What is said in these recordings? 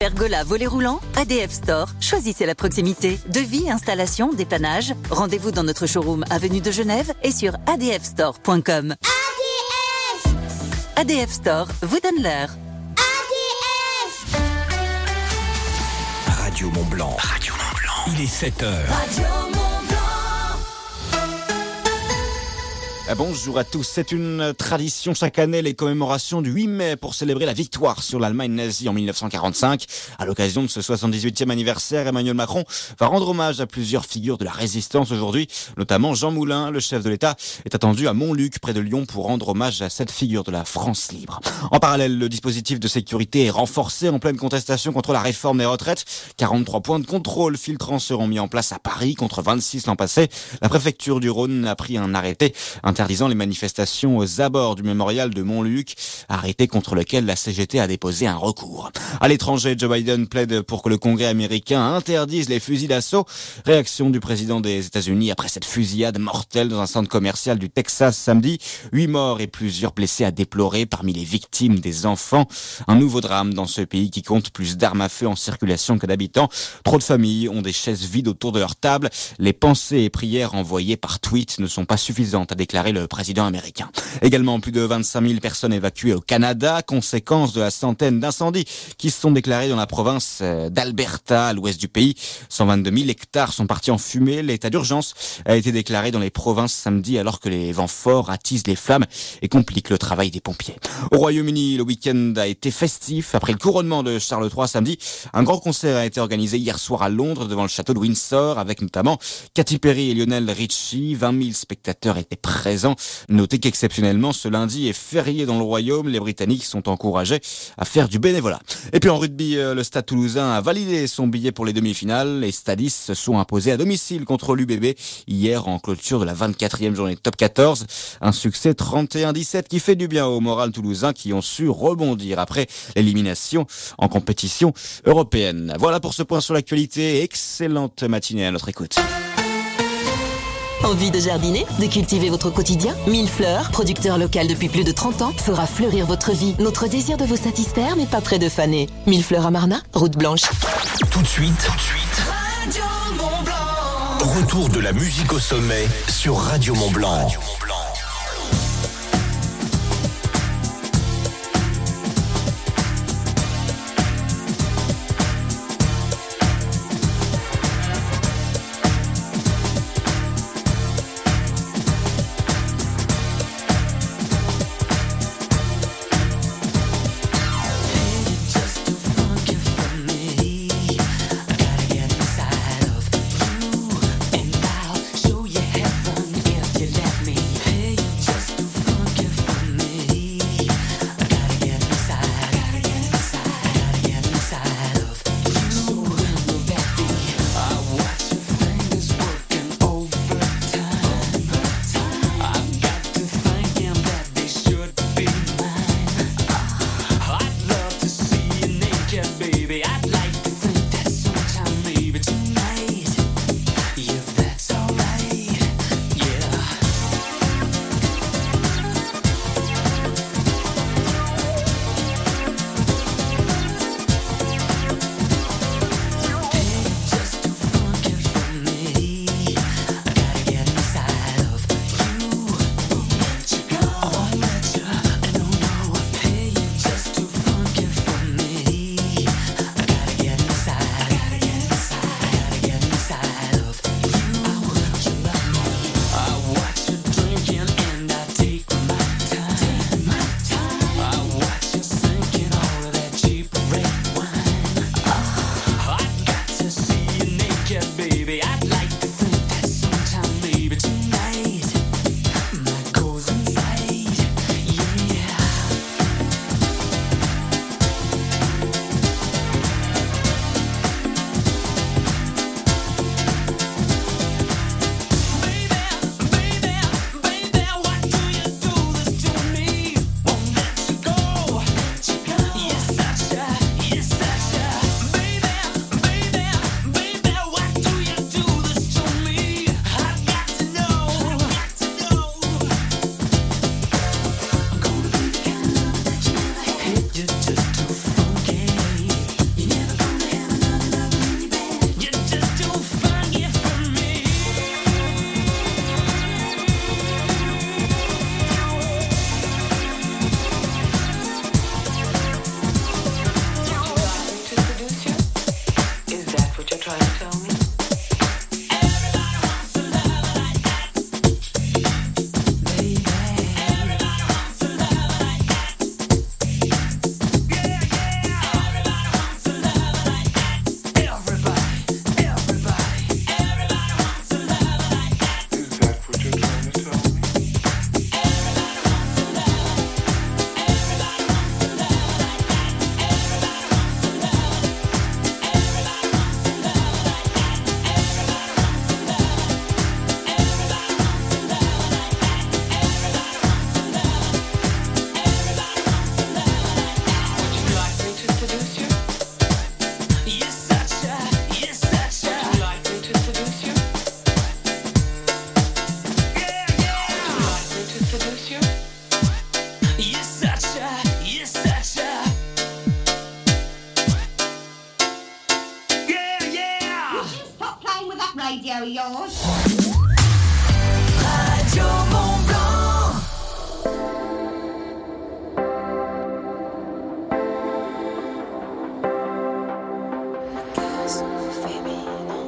Pergola volet roulant, ADF Store. Choisissez la proximité. Devis, installation, dépannage. Rendez-vous dans notre showroom avenue de Genève et sur adfstore.com. ADF ADF Store vous donne l'heure. ADF Radio Mont Blanc. Radio Mont Blanc. Il est 7h. Radio Mont Blanc. Bonjour à tous. C'est une tradition chaque année, les commémorations du 8 mai pour célébrer la victoire sur l'Allemagne nazie en 1945. À l'occasion de ce 78e anniversaire, Emmanuel Macron va rendre hommage à plusieurs figures de la résistance aujourd'hui, notamment Jean Moulin, le chef de l'État, est attendu à Montluc, près de Lyon, pour rendre hommage à cette figure de la France libre. En parallèle, le dispositif de sécurité est renforcé en pleine contestation contre la réforme des retraites. 43 points de contrôle filtrants seront mis en place à Paris contre 26 l'an passé. La préfecture du Rhône a pris un arrêté interdisant les manifestations aux abords du mémorial de Montluc, arrêté contre lequel la CGT a déposé un recours. À l'étranger, Joe Biden plaide pour que le Congrès américain interdise les fusils d'assaut. Réaction du président des États-Unis après cette fusillade mortelle dans un centre commercial du Texas samedi. 8 morts et plusieurs blessés à déplorer, parmi les victimes des enfants. Un nouveau drame dans ce pays qui compte plus d'armes à feu en circulation que d'habitants. Trop de familles ont des chaises vides autour de leur table. Les pensées et prières envoyées par tweet ne sont pas suffisantes, a déclaré le président américain. Également, plus de 25 000 personnes évacuées au Canada, conséquence de la centaine d'incendies qui se sont déclarés dans la province d'Alberta, à l'ouest du pays. 122 000 hectares sont partis en fumée. L'état d'urgence a été déclaré dans les provinces samedi alors que les vents forts attisent les flammes et compliquent le travail des pompiers. Au Royaume-Uni, le week-end a été festif. Après le couronnement de Charles III samedi, un grand concert a été organisé hier soir à Londres devant le château de Windsor avec notamment Katy Perry et Lionel Richie. 20 000 spectateurs étaient présents. Notez qu'exceptionnellement, ce lundi est férié dans le Royaume. Les Britanniques sont encouragés à faire du bénévolat. Et puis en rugby, le Stade Toulousain a validé son billet pour les demi-finales. Les Stadistes se sont imposés à domicile contre l'UBB hier en clôture de la 24e journée de Top 14. Un succès 31-17 qui fait du bien au moral toulousain qui ont su rebondir après l'élimination en compétition européenne. Voilà pour ce point sur l'actualité. Excellente matinée à notre écoute. Envie de jardiner, de cultiver votre quotidien? Millefleurs, producteur local depuis plus de 30 ans, fera fleurir votre vie. Notre désir de vous satisfaire n'est pas près de faner. Millefleurs à Marnat, route blanche. Tout de suite. Radio Mont Blanc. Retour de la musique au sommet sur Radio Mont Blanc. Radio Mont Blanc. Garçon féminin,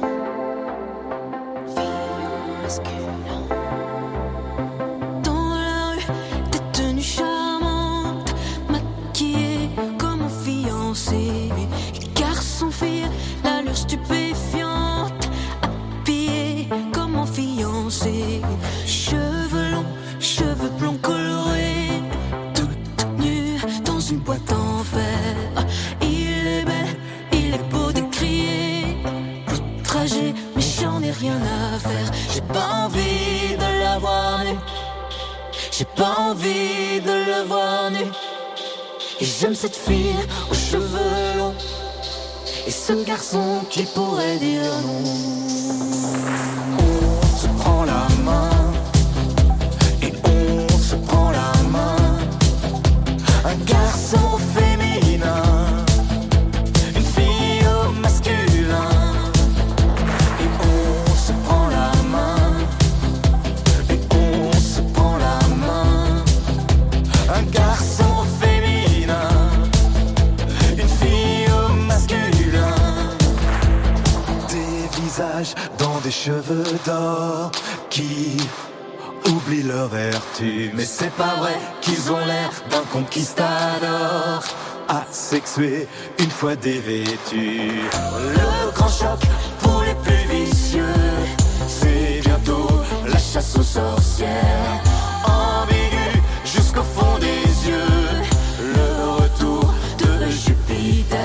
fille masculin. Dans la rue, des tenues charmantes, maquillées comme un fiancé. Garçon, fille, l'allure stupéfiante, habillée comme un fiancé. Cheveux longs, cheveux blonds colorés, toute nue dans une boîte en fer. Il est belle, il est beau de crier, outragé, mais j'en ai rien à faire. J'ai pas envie de la voir nue, j'ai pas envie de le voir nu. Et j'aime cette fille aux cheveux longs, et ce garçon qui pourrait dire non. On se prend la main et on se prend la main. Un garçon féminin, une fille au masculin. Et on se prend la main et on se prend la main. Un garçon féminin, une fille au masculin. Des visages dans des cheveux d'or qui oublient leur vertu. Mais c'est pas vrai qu'ils ont l'air d'un conquistador asexué une fois dévêtu. Le grand choc pour les plus vicieux, c'est bientôt la chasse aux sorcières. Ambigu jusqu'au fond des yeux, le retour de Jupiter.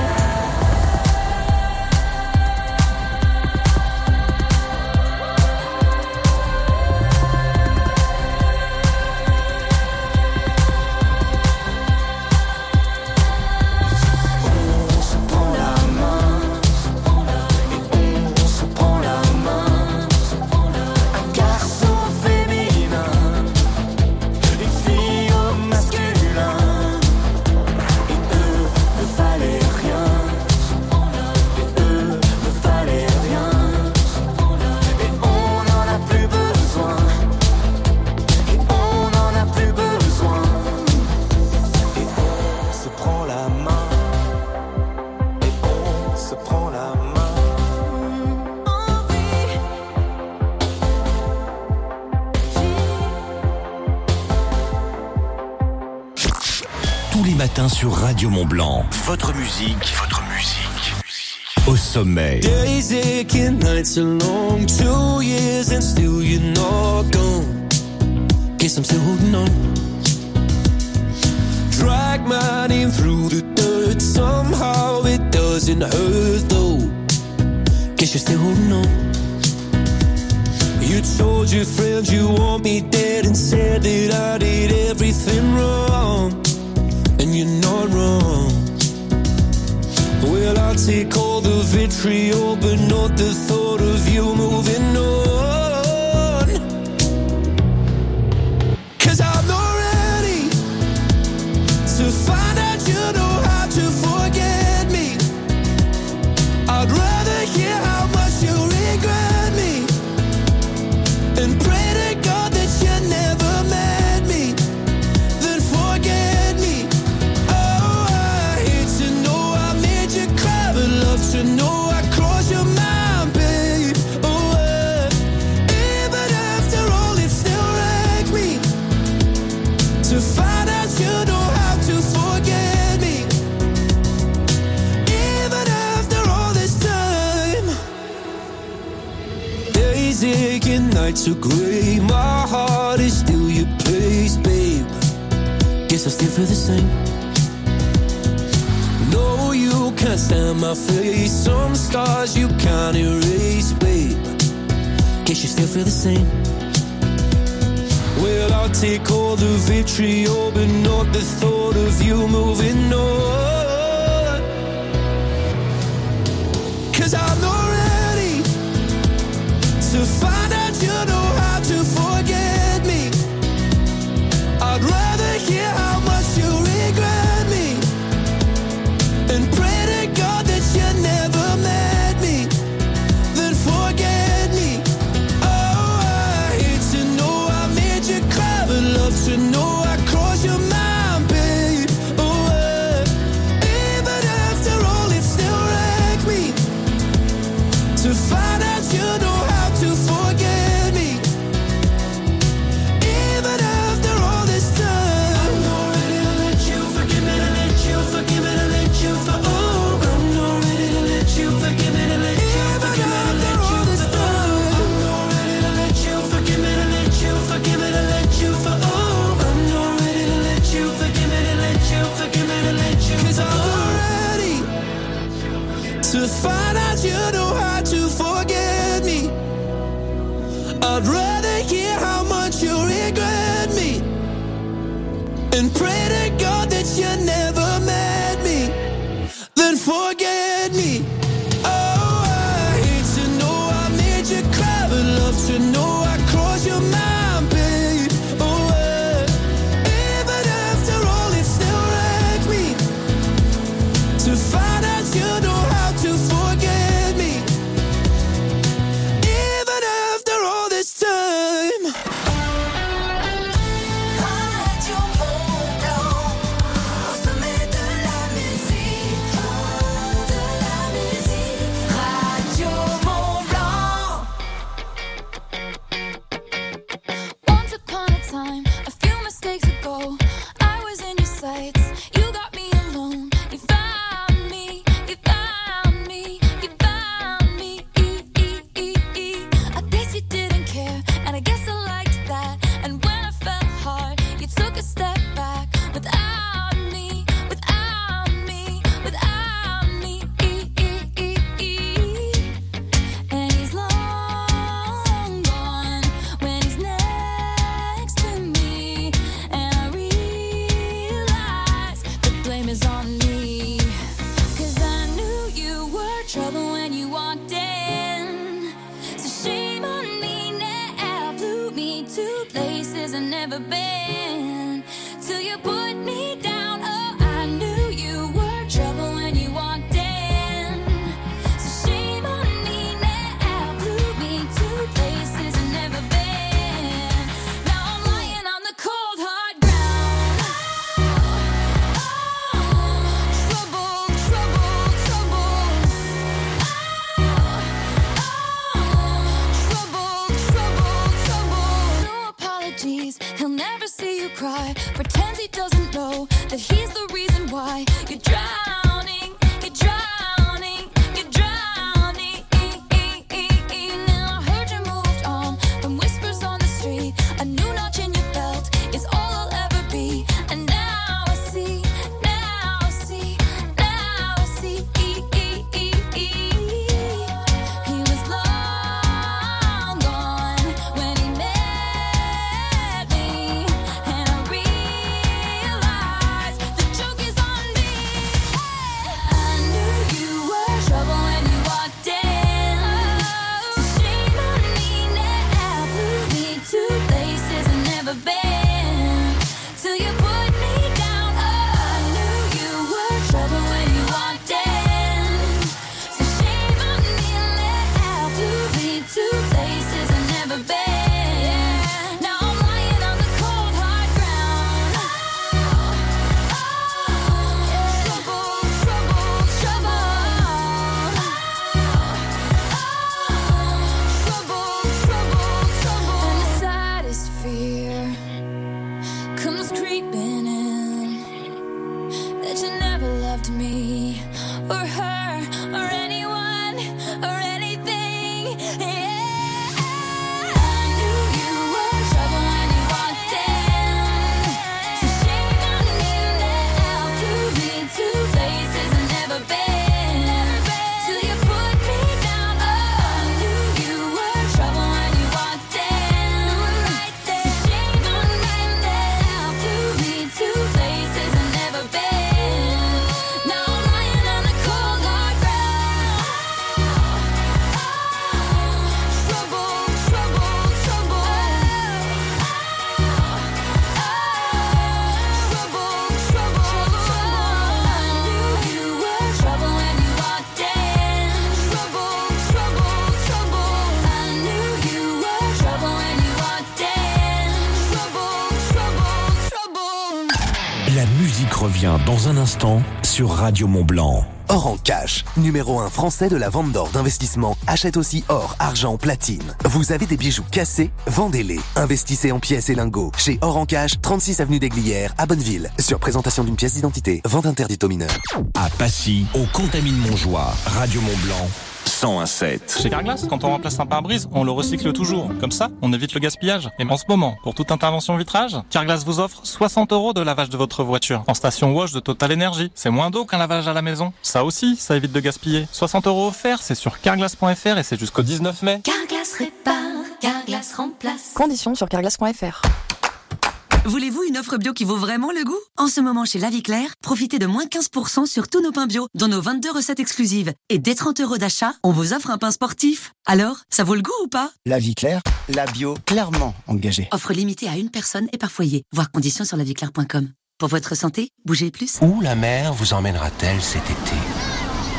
On se prend la main et on se prend la main. Un garçon féminin, une fille au masculin. Et eux ne valaient rien, et eux ne valaient rien. Et on n'en a plus besoin, et on n'en a plus besoin. Et on se prend la main, et on se prend la main. Tous les matins sur Radio Mont Blanc. Votre musique au sommet. Days aching, nights are long, 2 years and still you're not gone. Guess I'm still holding on. Drag my name through the dirt, somehow it doesn't hurt though. Guess you're still holding on. You told your friends you want me dead and said that I did everything wrong. And you're not wrong. Well, I'll take all the vitriol, but not the thought of you moving on. 'Cause I'm not ready to find out you know how to forget me. I'd rather hear how much you regret me and pray to God that you never met me, then forget me. Oh, I hate to know I made you cry, but love to know I crossed your mind, babe. Oh, even after all, it still wrecks me to find out you know how to forget me. Even after all this time, days aching, nights are gray. My heart is still your place, babe. Guess I still feel the same. No, you can't stand my face. Some scars you can't erase, babe. Guess you still feel the same. Well, I'll take all the vitriol, but not the thought of you moving on. 'Cause I'm not ready to find out you know how to forget me. I'd rather hear how much you regret me and pray to God that you never met me, then forget to find out you know how to forget me. I'd rather hear how much you regret me and pray to God that you never met me than forget me. Oh, I hate to know I made you cry, but love to know I crossed your mind, babe. Oh, even after all, it still wrecks me to find out you know how to forget me. Even after all this time. Radio Mont-Blanc, au sommet de la musique, Radio Mont-Blanc. Once upon a time, a few mistakes ago, I was in your sights. You got me alone. You found me. You found me. You found me. I guess you didn't care, and I guess I liked that. And when I fell hard, you took a step back without me. Without me. Without me. And he's long gone when he's next to me. And I realize the blame is on me. 'Cause I knew you were trouble when you walked in. So shame on me now, blew me to places I've never been. Till you put me down, oh, I knew you were trouble when you walked in. So shame on me now, blew me to places I've never been. Now I'm lying on the cold hard ground. Trouble, trouble, trouble. Trouble, trouble, trouble. No apologies, he'll never see you cry. Pretends he doesn't know that he's the reason why you're drowning, you're drowning, you're drowning. Now I heard you moved on from whispers on the street. A new notch in your belt is all I'll ever be. And now I see, now I see, now I see. He was long gone when he met me. And I realized the joke is on me. I knew you were trouble when you walked in. So shame on me now, blew me to places I've never been. Till you put me down, oh, I knew you were trouble when you walked in. So shame on me now, blew me to places I've never been. Now I'm lying on the cold hard ground. Trouble, trouble, trouble. Trouble, trouble, trouble. And the saddest fear comes creeping in, that you never loved me or her or anyone or anything. Yeah. I knew you were trouble when you walked in. So shame on me now, blew me to places I've never been. Till you put me down, oh, I knew you were trouble when you walked in. So shame on me now, blew me to places I've never been. Now I'm lying on the cold hard ground. Trouble, trouble, trouble. Trouble, trouble, trouble. I knew you were trouble when you walked in. Trouble, trouble, trouble. I knew you were trouble when you walked in. Trouble, trouble, trouble. La musique revient dans un instant sur Radio Mont-Blanc. Or en cash, numéro 1 français de la vente d'or d'investissement, achète aussi or, argent, platine. Vous avez des bijoux cassés? Vendez-les. Investissez en pièces et lingots. Chez Or en cash, 36 avenue des Glières, à Bonneville. Sur présentation d'une pièce d'identité. Vente interdite aux mineurs. À Passy, au Contamine Montjoie, Radio Mont-Blanc, 101.7. Chez Carglass, quand on remplace un pare-brise, on le recycle toujours. Comme ça, on évite le gaspillage. Et en ce moment, pour toute intervention vitrage, Carglass vous offre 60 € de lavage de votre voiture en station wash de Total Energy. C'est moins d'eau qu'un lavage à la maison. Ça aussi, ça évite de gaspiller. 60 € offerts, c'est sur carglass.fr et c'est jusqu'au 19 mai. Carglass répare, Carglass remplace. Conditions sur carglass.fr. Voulez-vous une offre bio qui vaut vraiment le goût ? En ce moment chez La Vie Claire, profitez de moins 15% sur tous nos pains bio, dont nos 22 recettes exclusives. Et dès 30 € d'achat, on vous offre un pain sportif. Alors, ça vaut le goût ou pas ? La Vie Claire, la bio clairement engagée. Offre limitée à une personne et par foyer. Voir conditions sur laviclaire.com. Pour votre santé, bougez plus. Où la mer vous emmènera-t-elle cet été ?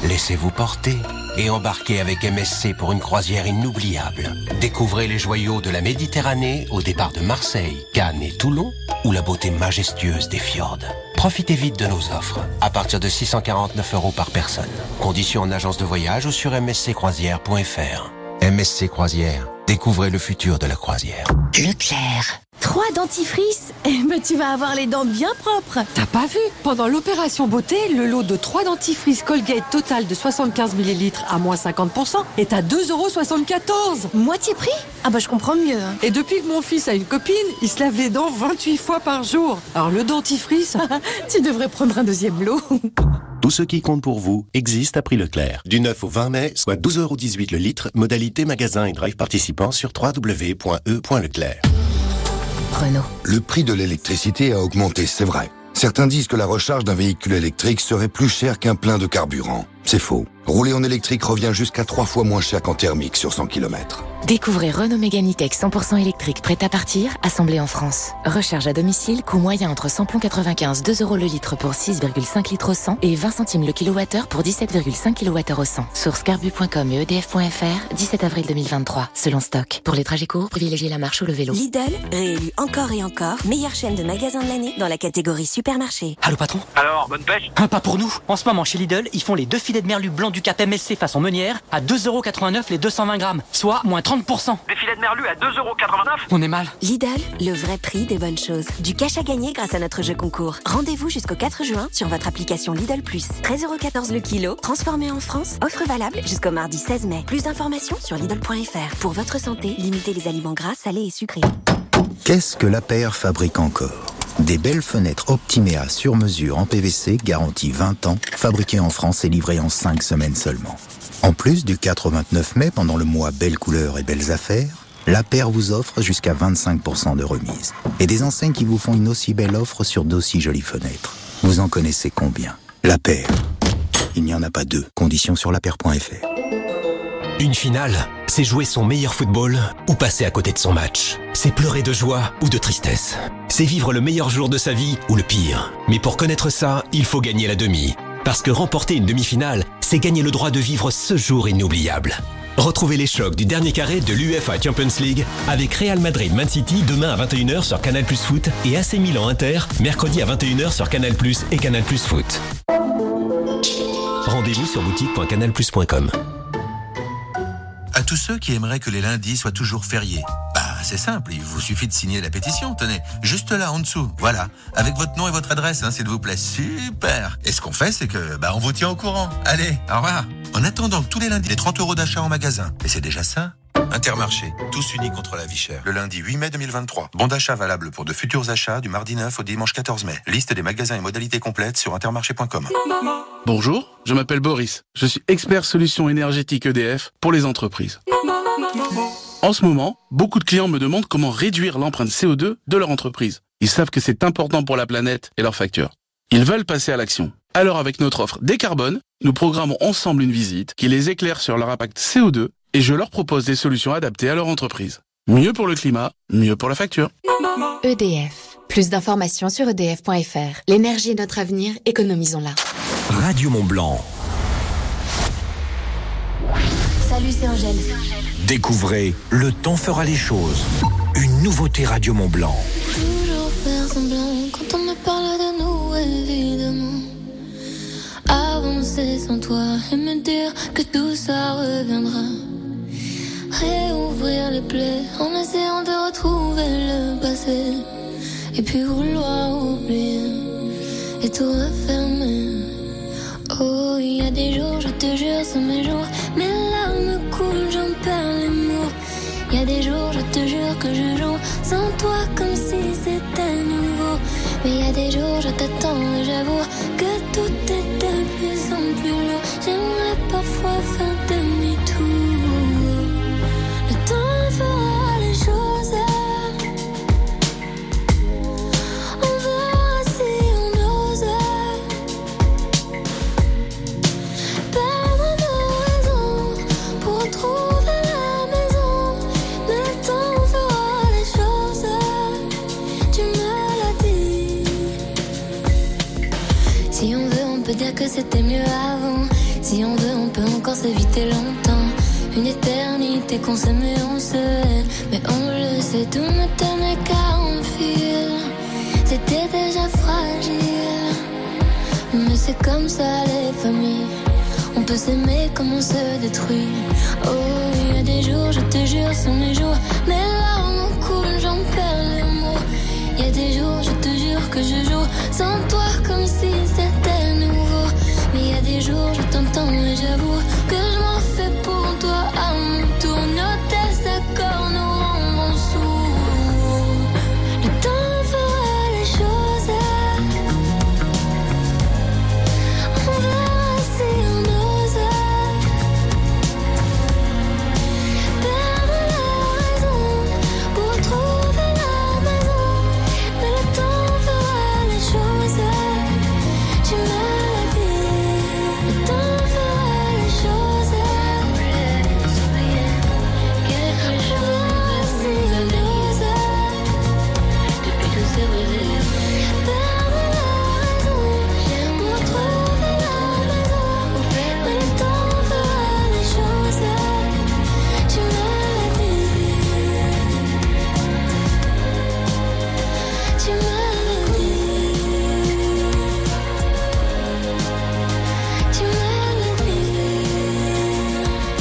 Laissez-vous porter et embarquez avec MSC pour une croisière inoubliable. Découvrez les joyaux de la Méditerranée au départ de Marseille, Cannes et Toulon ou la beauté majestueuse des fjords. Profitez vite de nos offres, à partir de 649 € par personne. Conditions en agence de voyage ou sur msccroisière.fr. MSC Croisière, découvrez le futur de la croisière. Leclerc. 3 dentifrices, tu vas avoir les dents bien propres. T'as pas vu ? Pendant l'opération beauté, le lot de 3 dentifrices Colgate total de 75 ml à moins 50% est à 2,74 €. Moitié prix ? Ah bah je comprends mieux. Et depuis que mon fils a une copine, il se lave les dents 28 fois par jour. Alors le dentifrice, tu devrais prendre un deuxième lot. Tout ce qui compte pour vous existe à prix Leclerc. Du 9 au 20 mai, soit 12,18 € le litre, modalité magasin et drive participant sur www.e.leclerc. Renault. Le prix de l'électricité a augmenté, c'est vrai. Certains disent que la recharge d'un véhicule électrique serait plus cher qu'un plein de carburant. C'est faux. Rouler en électrique revient jusqu'à 3 fois moins cher qu'en thermique sur 100 km. Découvrez Renault Mégane E-Tech 100% électrique prêt à partir, assemblé en France. Recharge à domicile, coût moyen entre samplon 95, 2 € le litre pour 6,5 litres au 100 et 20 centimes le kilowattheure pour 17,5 kWh au 100. Source carbu.com et edf.fr, 17 avril 2023, selon stock. Pour les trajets courts, privilégiez la marche ou le vélo. Lidl, réélu encore et encore, meilleure chaîne de magasins de l'année dans la catégorie supermarché. Allô patron ? Alors, bonne pêche ? Pas pour nous. En ce moment chez Lidl, ils font les 2 filets de merlu blanc du Cap MSC façon meunière à 2,89 € les 220 grammes, soit moins 30%. Des filets de merlu à 2,89 €? On est mal. Lidl, le vrai prix des bonnes choses. Du cash à gagner grâce à notre jeu concours. Rendez-vous jusqu'au 4 juin sur votre application Lidl+. 13,14 € le kilo, transformé en France. Offre valable jusqu'au mardi 16 mai. Plus d'informations sur Lidl.fr. Pour votre santé, limitez les aliments gras, salés et sucrés. Qu'est-ce que l'APR fabrique encore ? Des belles fenêtres Optiméa sur mesure en PVC, garantie 20 ans, fabriquées en France et livrées en 5 semaines seulement. En plus du 4 au 29 mai, pendant le mois Belles couleurs et belles affaires, l'APR vous offre jusqu'à 25% de remise. Et des enseignes qui vous font une aussi belle offre sur d'aussi jolies fenêtres. Vous en connaissez combien ? L'APR. Il n'y en a pas deux. Conditions sur l'APR.fr. Une finale, c'est jouer son meilleur football ou passer à côté de son match. C'est pleurer de joie ou de tristesse. C'est vivre le meilleur jour de sa vie ou le pire. Mais pour connaître ça, il faut gagner la demi. Parce que remporter une demi-finale, c'est gagner le droit de vivre ce jour inoubliable. Retrouvez les chocs du dernier carré de l'UEFA Champions League avec Real Madrid-Man City demain à 21 h sur Canal+ Foot et AC Milan-Inter mercredi à 21 h sur Canal+ et Canal+ Foot. Rendez-vous sur boutique.canalplus.com. À tous ceux qui aimeraient que les lundis soient toujours fériés, c'est simple, il vous suffit de signer la pétition, tenez, juste là en dessous, voilà, avec votre nom et votre adresse, s'il vous plaît, super. Et ce qu'on fait, c'est que, on vous tient au courant. Allez, au revoir. En attendant que tous les lundis, les 30 € d'achat en magasin, et c'est déjà ça. Intermarché, tous unis contre la vie chère. Le lundi 8 mai 2023. Bon d'achat valable pour de futurs achats du mardi 9 au dimanche 14 mai. Liste des magasins et modalités complètes sur intermarché.com. Bonjour, je m'appelle Boris. Je suis expert solutions énergétiques EDF pour les entreprises. En ce moment, beaucoup de clients me demandent comment réduire l'empreinte CO2 de leur entreprise. Ils savent que c'est important pour la planète et leurs factures. Ils veulent passer à l'action. Alors avec notre offre Décarbone, nous programmons ensemble une visite qui les éclaire sur leur impact CO2 et je leur propose des solutions adaptées à leur entreprise. Mieux pour le climat, mieux pour la facture. EDF. Plus d'informations sur edf.fr. L'énergie est notre avenir, économisons-la. Radio Mont-Blanc. Salut, c'est Angèle. Découvrez Le temps fera les choses. Une nouveauté Radio Mont-Blanc. Toujours faire semblant quand on me parle de nous, évidemment. Avancer sans toi et me dire que tout ça reviendra. Réouvrir les plaies en essayant de retrouver le passé. Et puis vouloir oublier et tout refermer. Oh, il y a des jours, je te jure, c'est mes jours. Mais y a des jours je t'attends et j'avoue que tout est de plus en plus lourd. J'aimerais parfois faire demi-tour. Le temps fera les choses. On verra si on ose perdre nos raisons pour retrouver la maison. Mais le temps fera les choses. Tu me l'as dit. Si on veut, on peut dire que c'était mieux avant. Si on veut, on peut encore s'éviter longtemps. Une éternité qu'on s'aime et on se hait. Mais on le sait, tout ne tenait qu'à un fil. C'était déjà fragile. Mais c'est comme ça les familles. On peut s'aimer comme on se détruit. Oh, il y a des jours, je te jure, sont mes jours. Mes larmes coulent, j'en perds les mots. Il y a des jours, je te jure que je joue sans toi comme si c'était nouveau. Mais il y a des jours, je t'entends et j'avoue que je m'en fais pour toi à mon tour. Nos désaccords nous rendront sourds. Le temps fera les choses. On verra si on ose perdre la raison pour retrouver la maison. Mais le temps fera les choses. Tu me l'as dit. Le temps fera les choses. On verra si on ose depuis que c'est brisé. Perdre la raison pour retrouver la maison. Mais le temps fera les choses. Tu me l'as dit. Tu me l'as dit. Tu me l'as dit.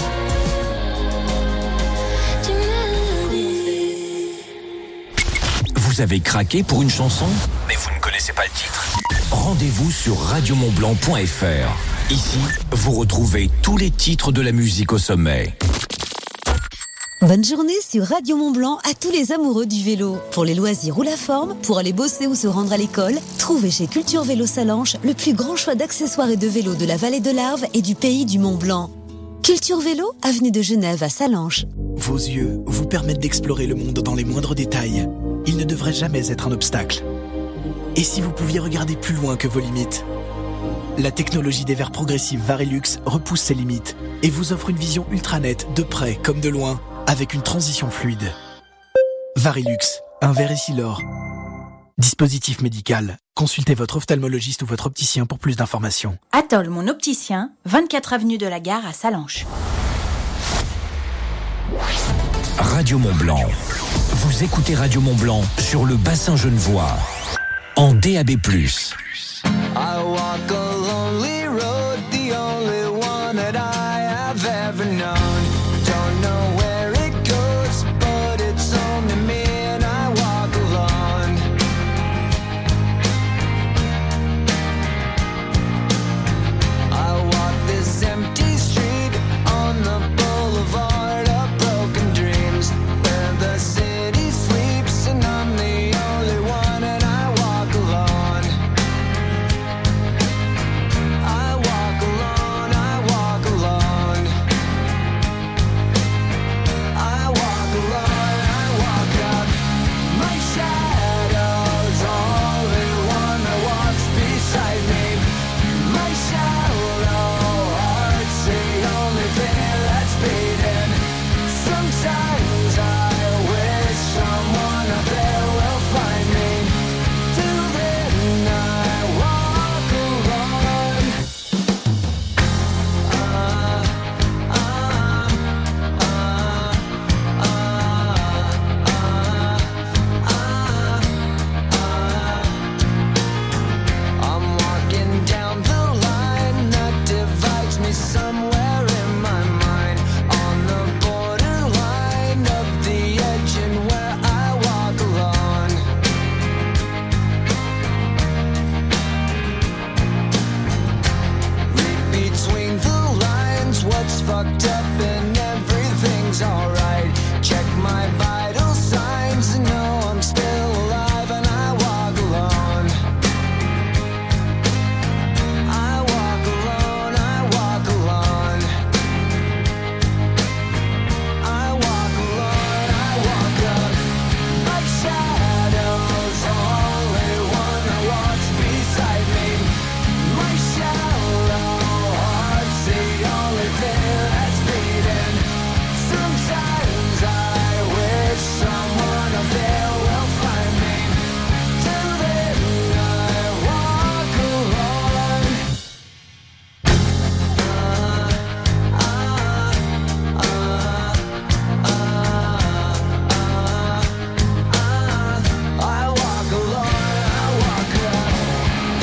Tu me l'as dit. Vous avez craqué pour une chanson, mais vous ne connaissez pas le titre? Rendez-vous sur radiomontblanc.fr. Ici, vous retrouvez tous les titres de la musique au sommet. Bonne journée sur Radio Mont-Blanc à tous les amoureux du vélo. Pour les loisirs ou la forme, pour aller bosser ou se rendre à l'école, trouvez chez Culture Vélo Salanches le plus grand choix d'accessoires et de vélos de la vallée de l'Arve et du pays du Mont-Blanc. Culture Vélo, avenue de Genève à Salanches. Vos yeux vous permettent d'explorer le monde dans les moindres détails. Ils ne devraient jamais être un obstacle. Et si vous pouviez regarder plus loin que vos limites? La technologie des verres progressifs Varilux repousse ses limites et vous offre une vision ultra nette, de près comme de loin, avec une transition fluide. Varilux, un verre Essilor. Dispositif médical. Consultez votre ophtalmologiste ou votre opticien pour plus d'informations. Atoll, mon opticien, 24 avenue de la Gare à Salanches. Radio Mont-Blanc. Vous écoutez Radio Mont-Blanc sur le bassin genevois. En DAB+. I walk a lonely road, the only one that I have ever known. Don't know where it goes, but it's only me and I walk alone. I walk this empty street on the boulevard of broken dreams, where the city sleeps and I'm the only one and I walk alone. I walk alone, I walk alone. I walk alone, I walk out. My shadow's only one that walks beside me. My shallow heart's the only thing that's beating. Sometimes I wish someone up there will find me. Till then I walk alone. I'm walking down the line that divides me somewhere in my mind, on the borderline of the edge and where I walk alone. Read between the lines what's fucked up and everything's alright. Check my vital signs and know I'm still alive and I walk alone. only thing that's beating. Sometimes I wish someone up there will find me. Till then I walk alone. I walk alone, I walk alone.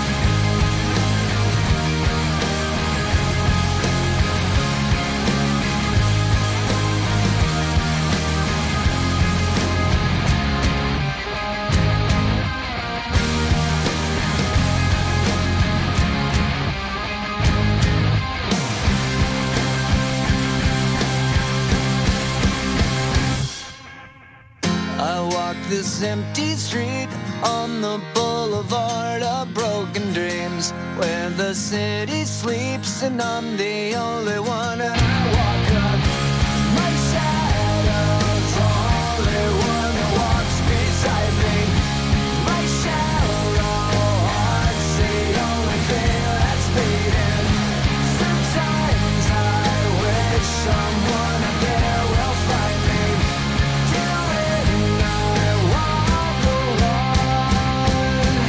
I walk this empty street on the boulevard of broken dreams, where the city sleeps and I'm the only one. And I walk up, my shadow's the only one that walks beside me. My shallow heart's the only thing that's beating. Sometimes I wish someone up there will find me. Till then I walk alone.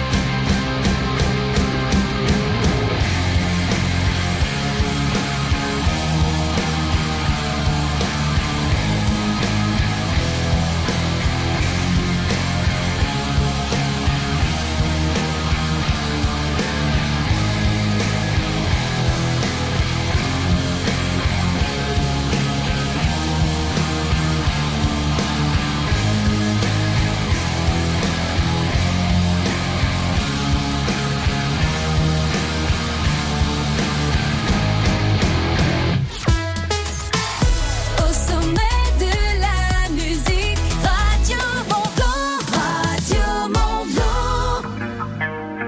Au sommet de la musique, Radio Mont Blanc, Radio Mont Blanc.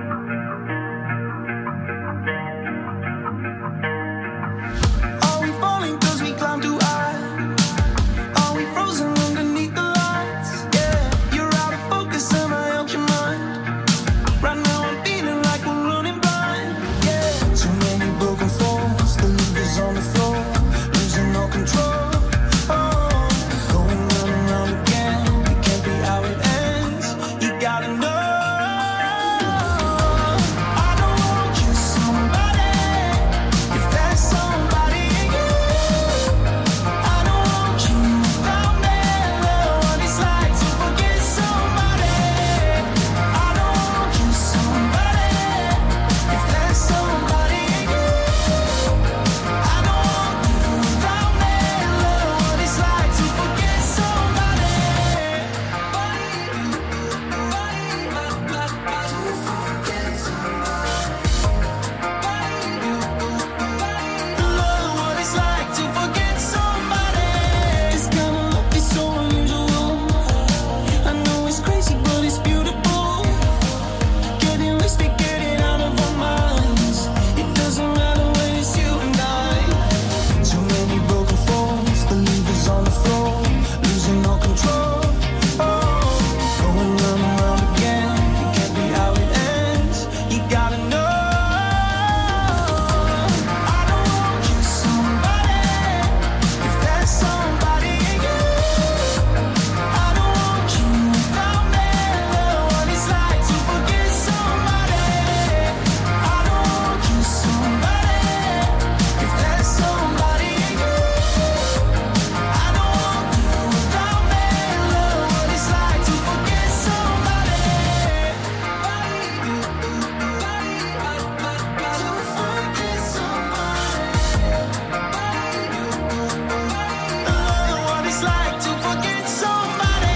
Are we falling 'cause we climb too high? Are we frozen underneath the lights? Yeah, you're out of focus and I out your mind. Right now I'm feeling like we're running blind. Yeah, too many broken falls, the levers on the floor, losing all control. Oh, going round and round again. It can't be how it ends. You gotta know. I don't want you somebody. If there's somebody in you, I don't want you without me. Know what it's like to forget somebody. I don't want you somebody. If there's somebody in you, I don't want you without me. Know what it's like to forget somebody. Know what it's like to forget somebody. This kind of love is so unusual. I know it's crazy, but it's beautiful. Getting wasted, getting out of our minds. It doesn't matter when it's you and I. Too many broken falls, the levers on the floor, losing all control. Oh, going round and round again. It can't be how it ends. You gotta know. I don't want you somebody. If there's somebody in you, I don't want you without me. Know what it's like to forget somebody. I don't want you somebody. If there's somebody in you, I don't want you without me. Know what it's like to forget somebody. Know what it's like to forget somebody.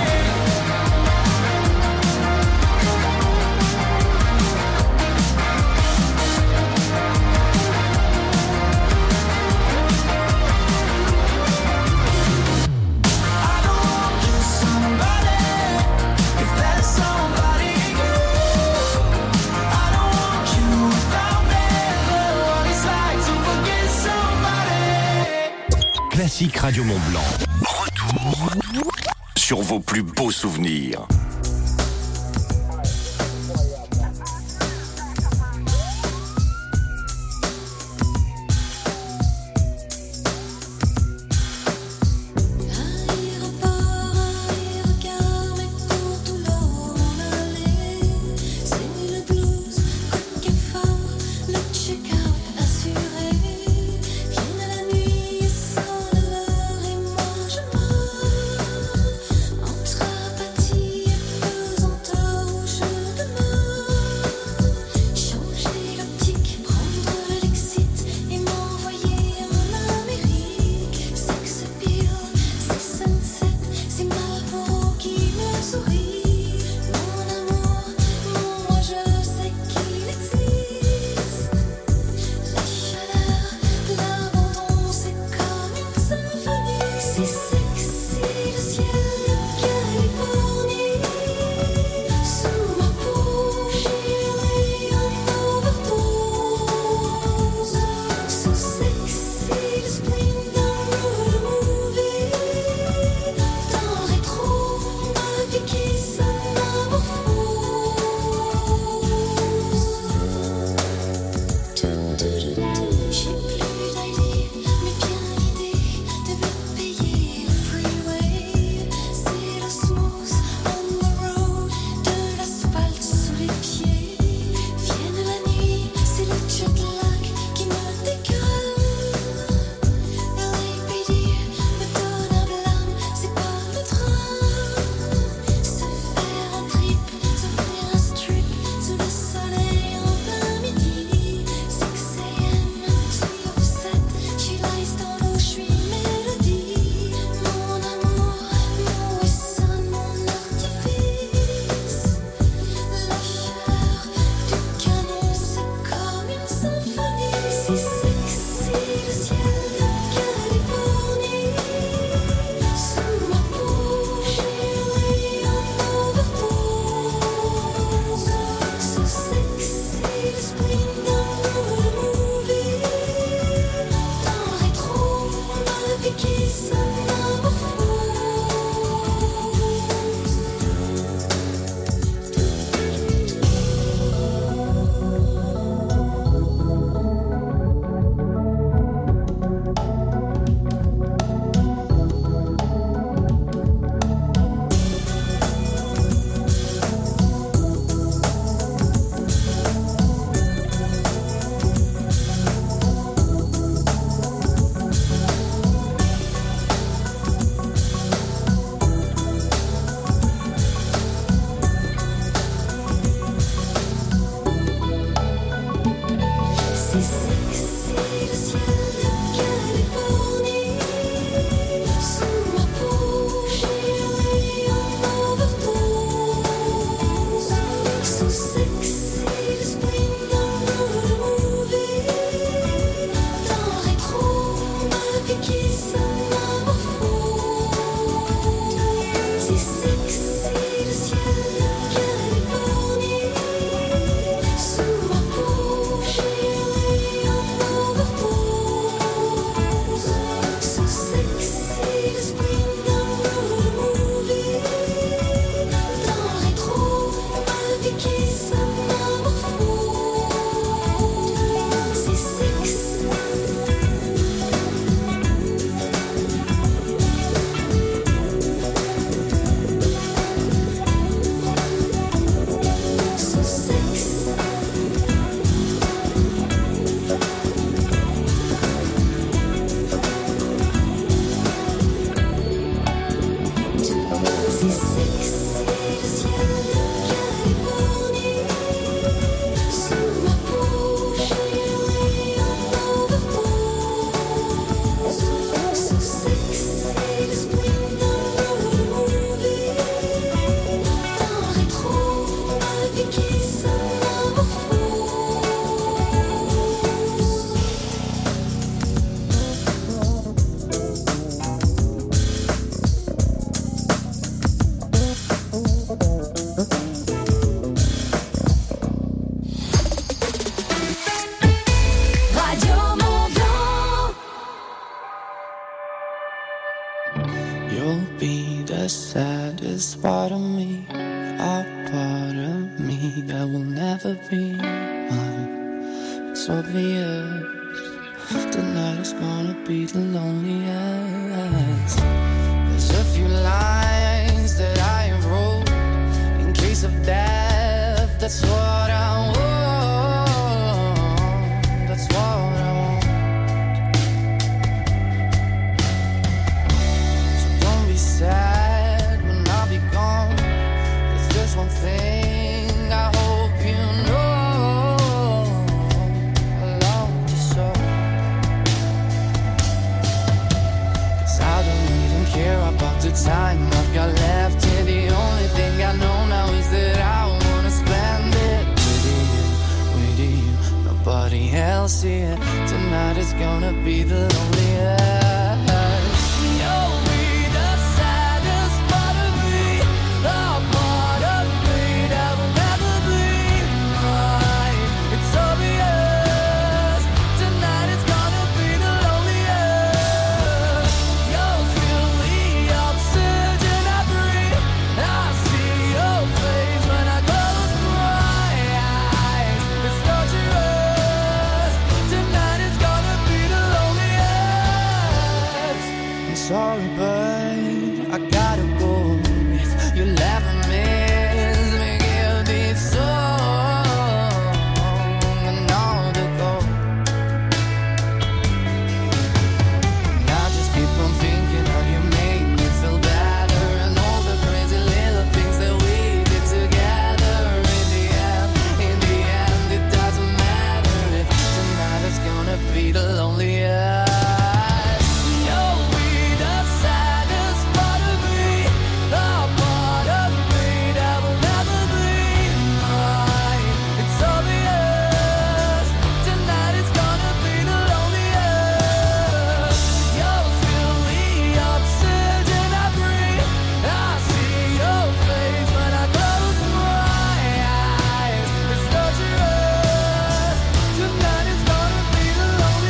I don't want you somebody. If there's somebody in you, I don't want you without me. Know what it's like to forget somebody. Classique Radio Mont Blanc. Retour sur vos plus beaux souvenirs. the saddest part of me, a part of me that will never be mine. It's obvious tonight is gonna be the loneliest. There's a few lines that I have wrote in case of death. That's what I want. That's what I want. So don't be sad when I'll be gone. There's just one thing I hope you know. I love you so. 'Cause I don't even care about the time I've got left here. The only thing I know now is that I wanna spend it with you. Nobody else here. Tonight is gonna be the loneliest. You'll be the saddest part of me, the part of me that will never be mine. It's obvious. Tonight is gonna be the loneliest. You'll feel the oxygen I breathe. I see your face when I close my eyes. It's torturous. Tonight is gonna be the loneliest. I'm sorry, but I gotta go. If you laugh at me, me give this song another go. And I just keep on thinking how you made me feel better, and all the crazy little things that we did together. In the end, it doesn't matter if tonight is gonna be the loneliest. You'll be the saddest part of me, the part of me that will never be mine. It's obvious. Tonight is gonna be the loneliest. You'll feel the oxygen I breathe. I see your face when I close my eyes. It's torturous. Tonight is gonna be the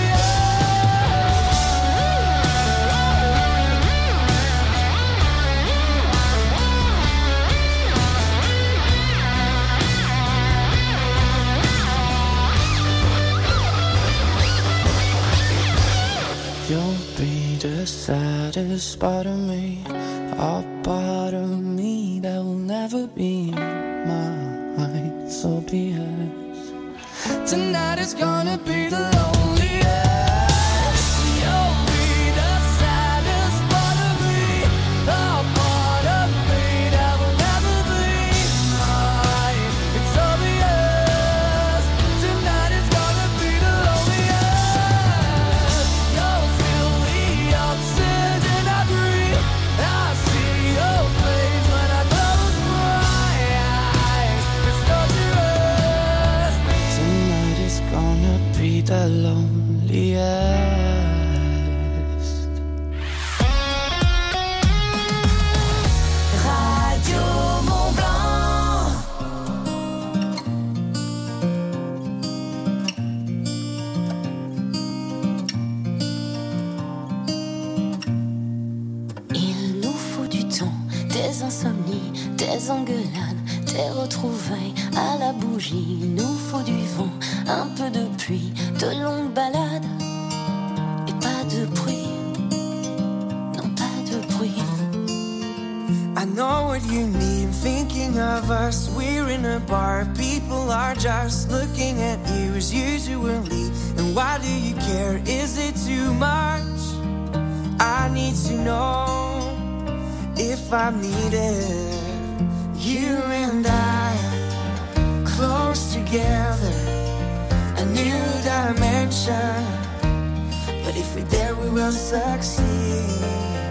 loneliest. You'll be the saddest part of me, a part of me that will never be mine. So be it. Tonight is gonna be the loneliest. You'll be the saddest part of me, a part of me that will never be mine. It's obvious. Tonight is gonna be the loneliest. You'll feel the oxygen I breathe. I see your face when I close my eyes. It's torturous. Tonight is gonna be the loneliest. Radio Mont Blanc. Il nous faut du temps, des insomnies, des engueulades, des retrouvailles à la bougie. Il nous faut du vent, un peu de pluie, de longues balades et pas de bruit. Non, pas de bruit. I know what you mean, thinking of us. We're in a bar, people are just looking at you as usually. And why do you care? Is it too much? I need to know if I'm needed. You and I, close together, a new dimension. But if we're there, we will succeed.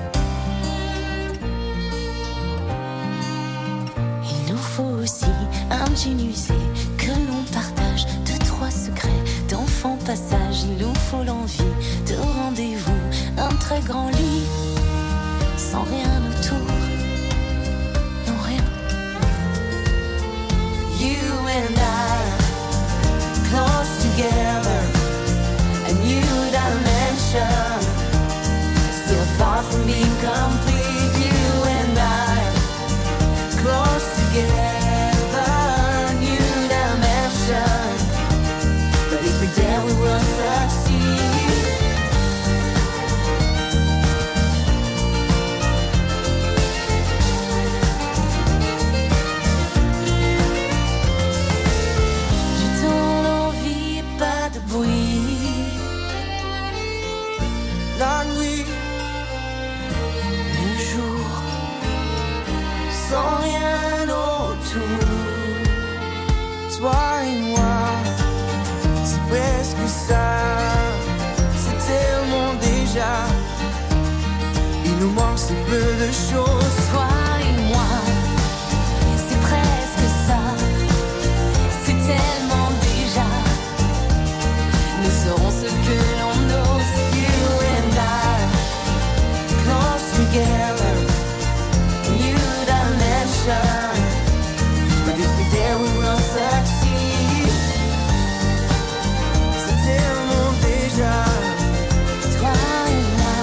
Il nous faut aussi un jean usé que l'on partage, 2-3 secrets d'enfant passage. Il nous faut l'envie de rendez-vous, un très grand lit, sans rien autour, non rien. You and I, close together, a new dimension. Still far from being complete. You and I. déjà. Il nous manque si peu de choses. Toi et moi, c'est presque ça. C'est tellement déjà. Nous serons ce que l'on ose. You and I, close together, new dimension. But if we're there, we will succeed. C'est tellement déjà. Toi et moi,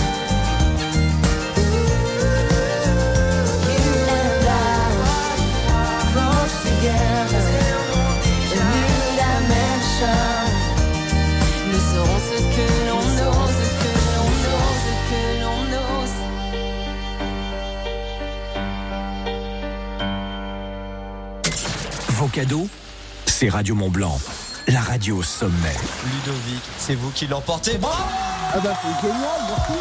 You and I, close together, a new dimension. nous serons ce que l'on ose, ce que l'on ose, ce que l'on ose. Vos cadeaux, c'est Radio Mont-Blanc, la radio au sommet. Ludovic, c'est vous qui l'emportez. Bravo! Ah bah c'est génial,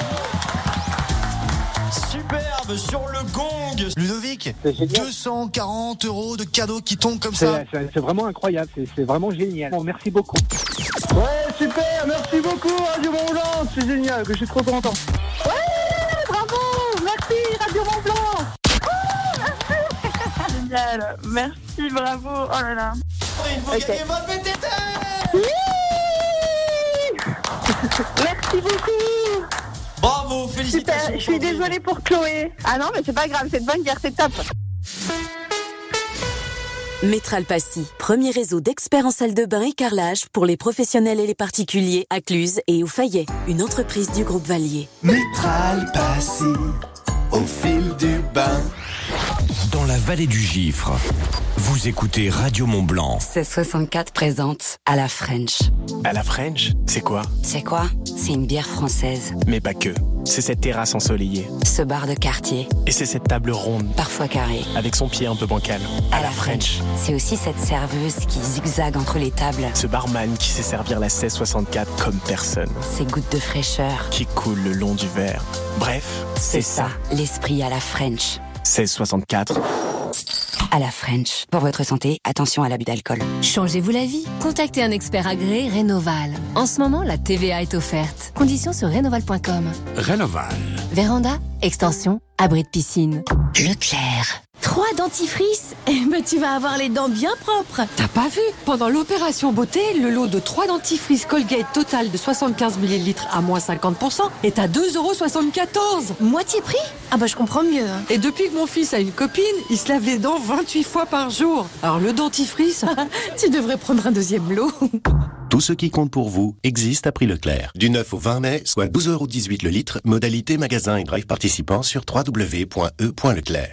merci. Superbe sur le gong. Ludovic, 240 € de cadeaux qui tombent comme ça. C'est vraiment incroyable, c'est vraiment génial. Bon, merci beaucoup. Ouais, super, merci beaucoup Radio Mont-Blanc, c'est génial, que je suis trop content. Ouais, bravo, merci Radio Mont-Blanc. Génial, merci, bravo, oh là là. Il faut gagner votre VTT. Merci beaucoup. Bravo, félicitations. Super, je suis désolée pour Chloé. Ah non, mais c'est pas grave, c'est de bonne guerre, c'est top. Métral Passy, premier réseau d'experts en salle de bain et carrelage pour les professionnels et les particuliers à Cluse et au Fayet, une entreprise du groupe Valier. Métral Passy, au fil du bain. Dans la vallée du Gifre, vous écoutez Radio Mont-Blanc. 1664 présente à la French. À la French, c'est quoi? C'est quoi? C'est une bière française. Mais pas que. C'est cette terrasse ensoleillée. Ce bar de quartier. Et c'est cette table ronde. Parfois carrée. Avec son pied un peu bancal. À la French. C'est aussi cette serveuse qui zigzague entre les tables. Ce barman qui sait servir la 1664 comme personne. Ces gouttes de fraîcheur. Qui coulent le long du verre. Bref, c'est ça. L'esprit à la French. 1664. À la French. Pour votre santé, attention à l'abus d'alcool. Changez-vous la vie. Contactez un expert agréé Rénoval. En ce moment, la TVA est offerte. Conditions sur rénoval.com. Rénoval. Véranda, extension, abri de piscine. Leclerc. 3 dentifrices. Tu vas avoir les dents bien propres. T'as pas vu? Pendant l'opération beauté, le lot de 3 dentifrices Colgate Total de 75 ml à moins 50% est à 2,74 €. Moitié prix? Ah bah je comprends mieux. Et depuis que mon fils a une copine, il se lave les dents 28 fois par jour. Alors le dentifrice... Tu devrais prendre un deuxième lot. Tout ce qui compte pour vous existe à prix Leclerc. Du 9 au 20 mai, soit 12,18 € le litre, modalité magasin et drive participant sur www.e.leclerc.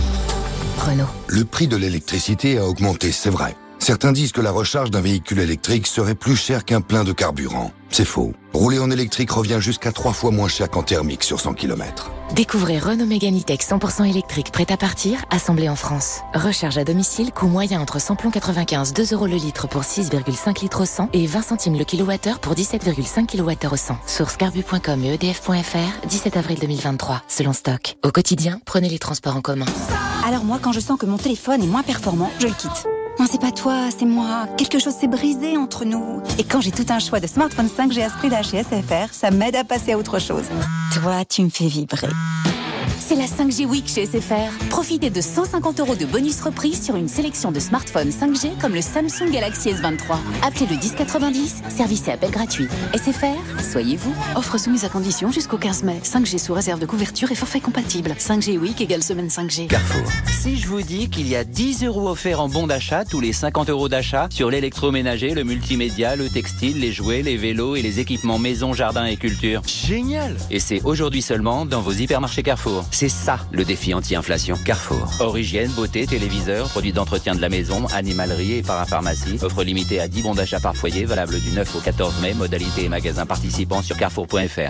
Renault. Le prix de l'électricité a augmenté, c'est vrai. Certains disent que la recharge d'un véhicule électrique serait plus cher qu'un plein de carburant. C'est faux. Rouler en électrique revient jusqu'à 3 fois moins cher qu'en thermique sur 100 km. Découvrez Renault Mégane E-Tech 100% électrique prêt à partir, assemblé en France. Recharge à domicile, coût moyen entre samplon 95, 2 € le litre pour 6,5 litres au 100 et 20 centimes le kilowattheure pour 17,5 kWh au 100. Source carbu.com et edf.fr, 17 avril 2023, selon stock. Au quotidien, prenez les transports en commun. Alors moi, quand je sens que mon téléphone est moins performant, je le quitte. Non, c'est pas toi, c'est moi. Quelque chose s'est brisé entre nous. Et quand j'ai tout un choix de smartphone 5G à ce prix-là chez SFR, ça m'aide à passer à autre chose. Toi, tu me fais vibrer. C'est la 5G Week chez SFR. Profitez de 150 € de bonus reprise sur une sélection de smartphones 5G comme le Samsung Galaxy S23. Appelez le 1090, service et appel gratuit. SFR, soyez vous. Offre soumise à condition jusqu'au 15 mai. 5G sous réserve de couverture et forfait compatible. 5G Week égale semaine 5G. Carrefour. Si je vous dis qu'il y a 10 € offerts en bon d'achat tous les 50 € d'achat sur l'électroménager, le multimédia, le textile, les jouets, les vélos et les équipements maison, jardin et culture. Génial! Et c'est aujourd'hui seulement dans vos hypermarchés Carrefour. C'est ça le défi anti-inflation. Carrefour. Hors hygiène, beauté, téléviseur, produits d'entretien de la maison, animalerie et parapharmacie. Offre limitée à 10 bons d'achat par foyer, valable du 9 au 14 mai. Modalité et magasins participants sur carrefour.fr.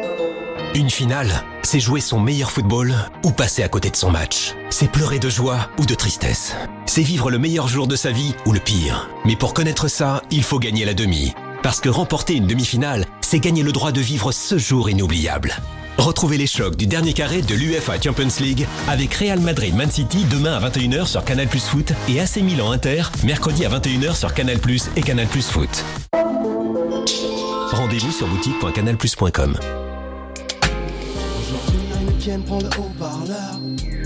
Une finale, c'est jouer son meilleur football ou passer à côté de son match. C'est pleurer de joie ou de tristesse. C'est vivre le meilleur jour de sa vie ou le pire. Mais pour connaître ça, il faut gagner la demi. Parce que remporter une demi-finale, c'est gagner le droit de vivre ce jour inoubliable. Retrouvez les chocs du dernier carré de l'UEFA Champions League avec Real Madrid-Man City demain à 21h sur Canal+ Foot et AC Milan-Inter mercredi à 21h sur Canal+ et Canal+ Foot. Rendez-vous sur boutique.canalplus.com. Heineken prend le haut-parleur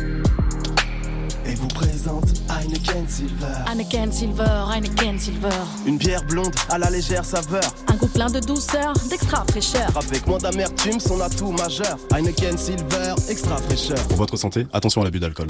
et vous présente Heineken Silver. Heineken Silver, Heineken Silver. Une bière blonde à la légère saveur. Un goût plein de douceur, d'extra fraîcheur. Avec moins d'amertume, son atout majeur. Heineken Silver, extra fraîcheur. Pour votre santé, attention à l'abus d'alcool.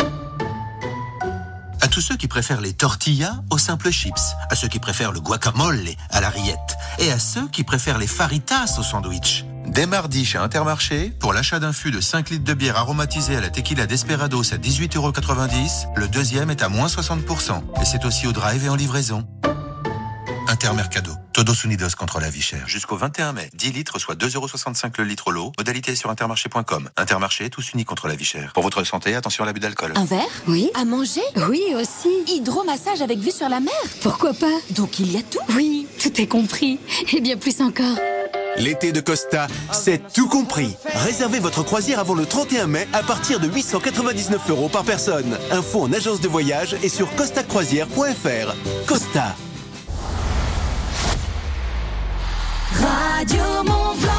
À tous ceux qui préfèrent les tortillas aux simples chips, à ceux qui préfèrent le guacamole à la rillette, et à ceux qui préfèrent les faritas au sandwich. Dès mardi chez Intermarché, pour l'achat d'un fût de 5 litres de bière aromatisée à la tequila Desperados à 18,90 €, le deuxième est à moins 60%. Et c'est aussi au drive et en livraison. Intermercado. Todos unidos contre la vie chère. Jusqu'au 21 mai. 10 litres, soit 2,65 € le litre au lot. Modalité sur intermarché.com. Intermarché, tous unis contre la vie chère. Pour votre santé, attention à l'abus d'alcool. Un verre? Oui. À manger? Oui, aussi. Hydromassage avec vue sur la mer? Pourquoi pas? Donc il y a tout? Oui, tout est compris. Et bien plus encore. L'été de Costa, c'est tout compris. Réservez votre croisière avant le 31 mai à partir de 899 € par personne. Info en agence de voyage et sur costacroisière.fr. Costa. Radio Mont-Blanc.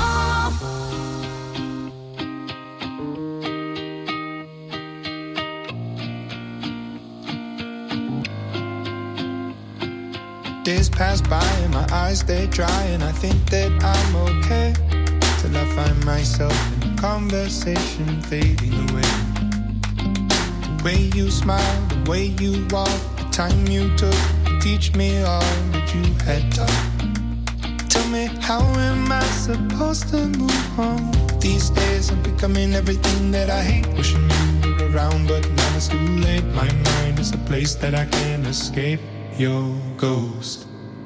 Days pass by and my eyes stay dry, and I think that I'm okay till I find myself in a conversation fading away. The way you smile, the way you walk, the time you took to teach me all that you had taught. Tell me, how am I supposed to move on? These days I'm becoming everything that I hate. Wishing you were around, but now it's too late. My mind is a place that I can't escape. Your ghost.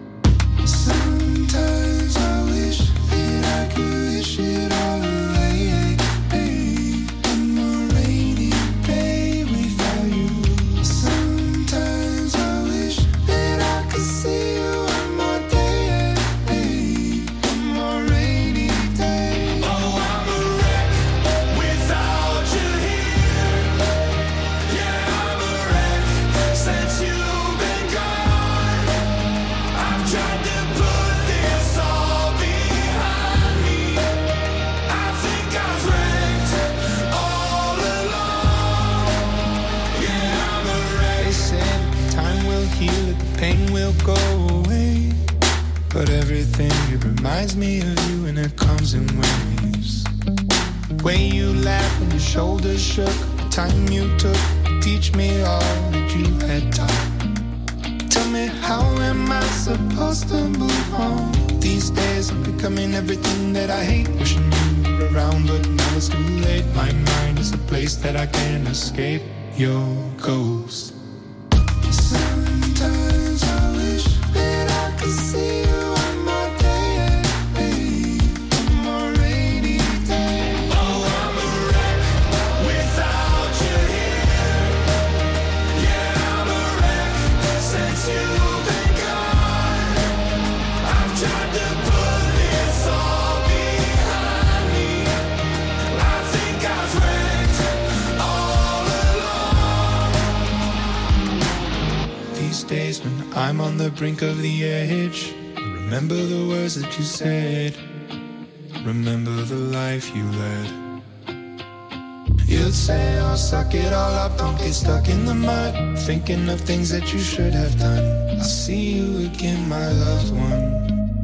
Sometimes I wish that I could wish it all away. One more rainy day without you. Sometimes I wish that I could see you one more day. One more rainy day. Oh, I'm a wreck without you here. Yeah, I'm a wreck since you've been gone. I've tried to put this all behind me. I think I was wrecked all along. Yeah, I'm a wreck. They said time will heal it, the pain will go away. But everything, it reminds me of you, and it comes in waves. The way you laughed when your shoulders shook, the time you took to teach me all that you had taught. Tell me, how am I supposed to move on? These days I'm becoming everything that I hate. Wishing you were around, but now it's too late. My mind is a place that I can't escape. Your ghost. Sometimes I wish that I could see you one more day. One more rainy day. Oh, I'm a wreck without you here. Yeah, I'm a wreck since you've been gone. I've tried to put this all behind me. I think I was wrecked all along. These days when I'm on the brink of the edge, I remember the words that you said. Remember the life you led. You'd say, oh, suck it all up, don't get stuck in the mud. Thinking of things that you should have done. I'll see you again, my loved one.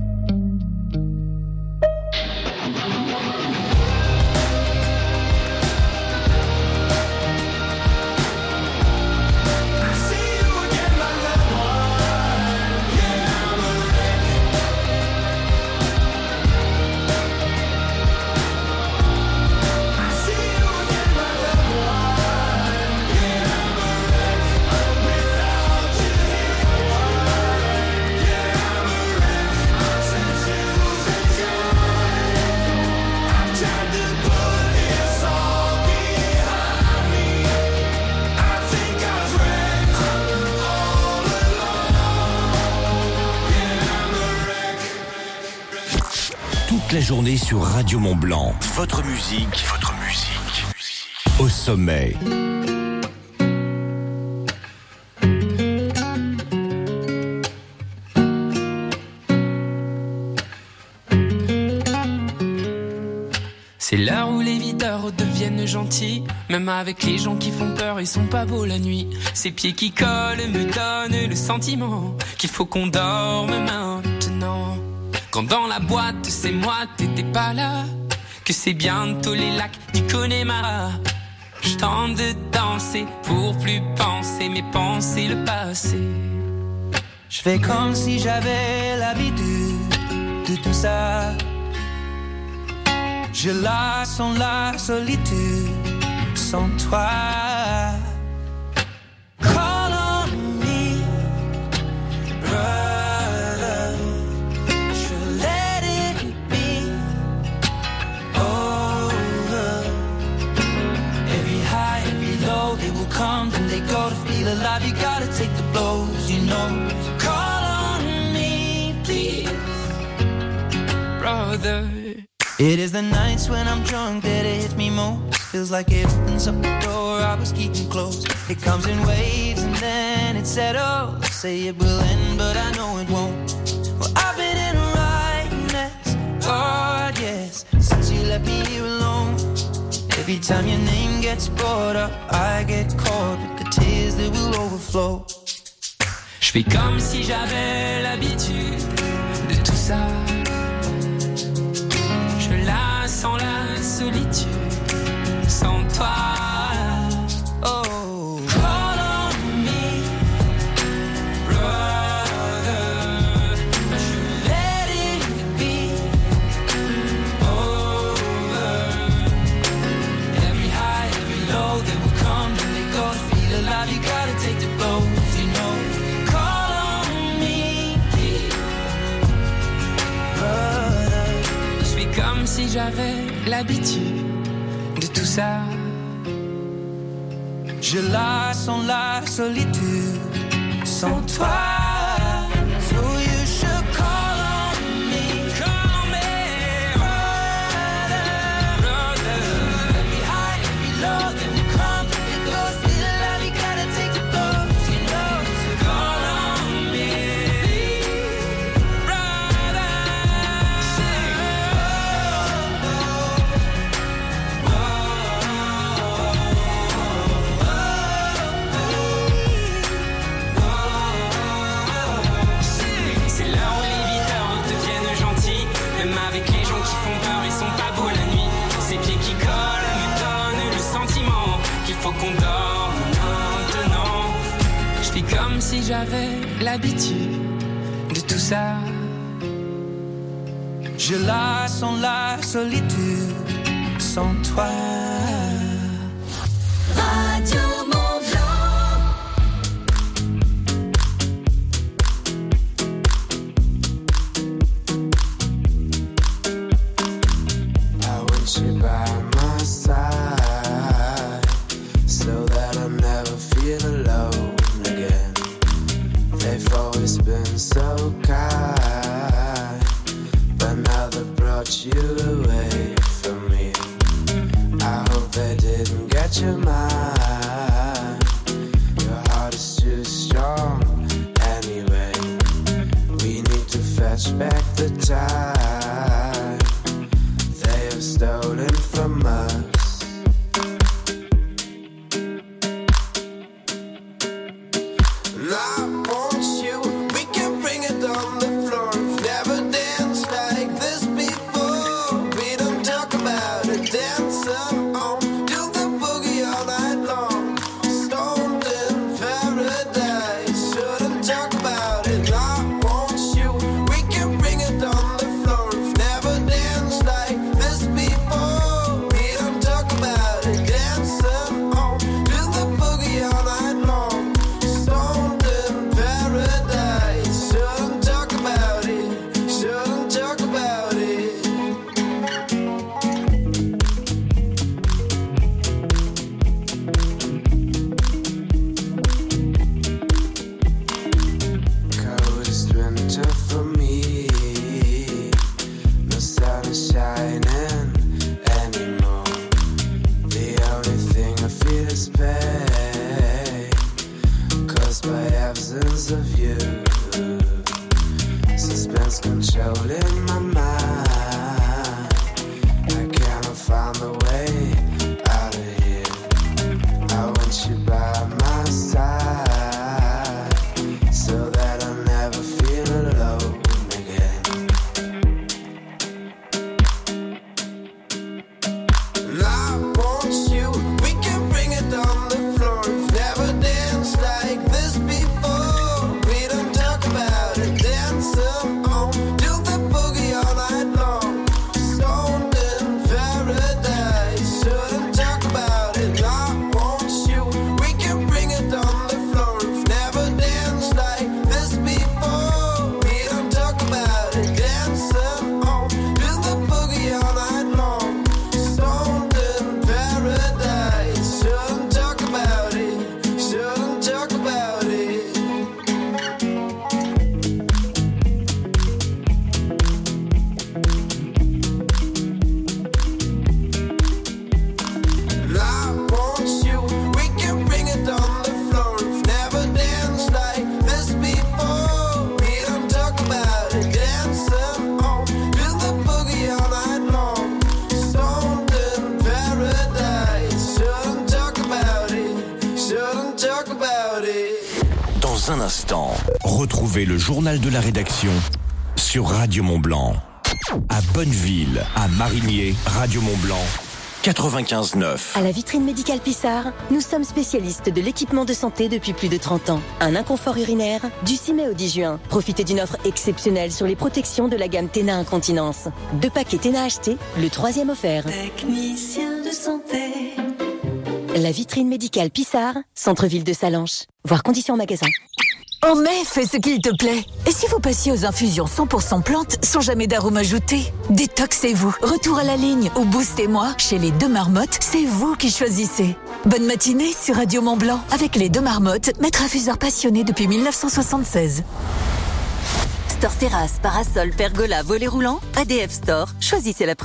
Toute la journée sur Radio Mont-Blanc. Votre musique au sommet. C'est l'heure où les videurs deviennent gentils. Même avec les gens qui font peur, ils sont pas beaux la nuit. Ces pieds qui collent me donnent le sentiment qu'il faut qu'on dorme maintenant. Quand dans la boîte c'est moi, t'étais pas là. Que c'est bientôt les lacs du Connemara. Je tente de danser pour plus penser, mais penser le passé. Je fais comme si j'avais l'habitude de tout ça. Je la sens la solitude sans toi. Call on me, brother. Je let it be over. Every high, every low, they will come and they go. To feel alive, you gotta take the blows, you know. Call on me, please, brother. It is the nights when I'm drunk that it hits me most. Feels like it opens up the door I was keeping closed. It comes in waves and then it settles. Say it will end, but I know it won't. Well, I've been in a right mess, God, yes, since you left me here alone. Every time your name gets brought up, I get caught with the tears that will overflow. Je fais comme si j'avais l'habitude de tout ça. Je la sens la solitude sans toi. Oh, call on me, brother. Je let it be over. Every high, every low, they will come and they go. To feel alive, you gotta take the blows, you know. Call on me, please, brother. Je fais comme si j'avais l'habitude de tout ça. Je la sens la solitude sans toi. So you should call on me, brother, brother. Every high, every low, then we come, it goes. Feel alive, you gotta take the blows, you know. So call on me, brother. C'est là où les videurs deviennent gentils. Même avec les gens qui font peur, ils sont pas beaux la nuit. Ces pieds qui collent me donnent le sentiment qu'il faut qu'on dorme maintenant. Je fais comme si j'avais l'habitude de tout ça. Je la sens la solitude sans toi. Radio I want you by my side so that I never feel alone again. They've always been so kind, but now they've brought you away from me. I hope they didn't get your mind. Your heart is too strong anyway. We need to fetch back the time they have stolen from us. And I want you, we can bring it on the floor. We've never danced like this before. We don't talk about it, dancing on, do the boogie all night long. Stoned in paradise, shouldn't talk about it. I want you, we can bring it on the floor. We've never danced like this before. We don't Dans un instant, retrouvez le journal de la rédaction sur Radio Mont-Blanc. À Bonneville, à Marigné, Radio Mont-Blanc, 95.9. À la vitrine médicale Pissard, nous sommes spécialistes de l'équipement de santé depuis plus de 30 ans. Un inconfort urinaire, du 6 mai au 10 juin. Profitez d'une offre exceptionnelle sur les protections de la gamme Téna Incontinence. 2 paquets Téna achetés, le 3e offert. Technicien de santé. La vitrine médicale Pissard, centre-ville de Salanches. Voir conditions en magasin. En mai, fais ce qu'il te plaît. Et si vous passiez aux infusions 100% plantes, sans jamais d'arôme ajouté? Détoxez-vous. Retour à la ligne ou boostez-moi. Chez les Deux Marmottes, c'est vous qui choisissez. Bonne matinée sur Radio Mont-Blanc. Avec les Deux Marmottes, maître infuseur passionné depuis 1976. Store terrasse, parasol, pergola, volet roulant, ADF Store. Choisissez la